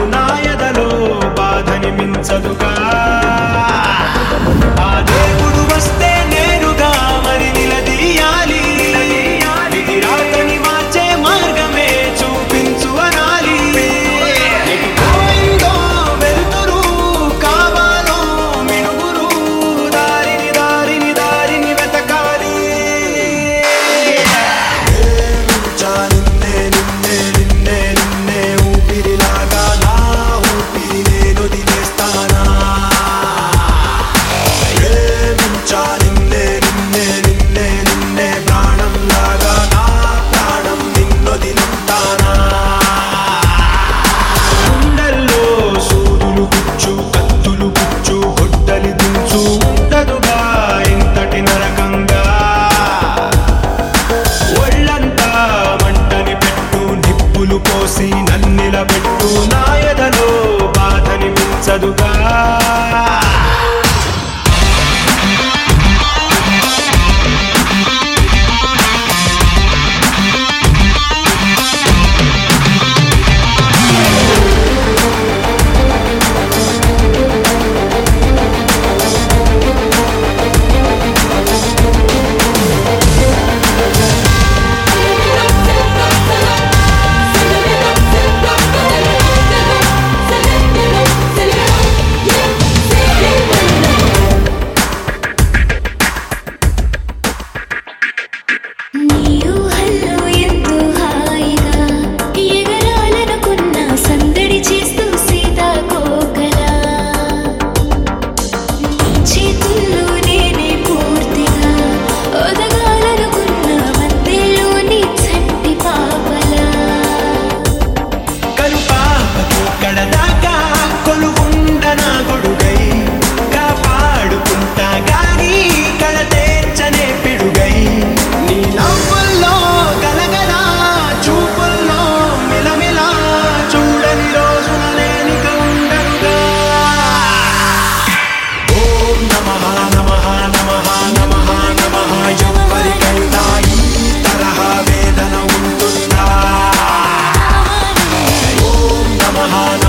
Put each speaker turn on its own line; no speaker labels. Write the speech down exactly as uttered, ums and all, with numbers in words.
నా ఎదలో బాధని మించదుగా ఆ దేవుడు వస్తే నేనుగా మరి నిలదీయాలి ఇది రాతని మార్చే మార్గమే చూపించు అనాలి ఎటు పోయిందో వెలుతురు కావాలో మినుగురు దారిని దారిని దారిని వెతకాలి నిన్నే నిన్నే నిన్నే నిన్నే ఊపిరిలాగా నా ఊపిరి నేను వదిలేస్తానా ప్రేమించా నిన్నే నిన్నే నిన్నే నిన్నే ప్రాణంలాగా నా ప్రాణం నిన్నొదిలుంటానా గుండెల్లో సూదులు గుచ్చు కత్తులు గుచ్చు గొడ్డలి దించు ఉండదుగా ఇంతటి నరకంగా ఒళ్ళంతా మంటని పెట్టు నిప్పులు పోసి నన్నిలబెట్టు నా ఎదలో బాధని మించదుగా Namaha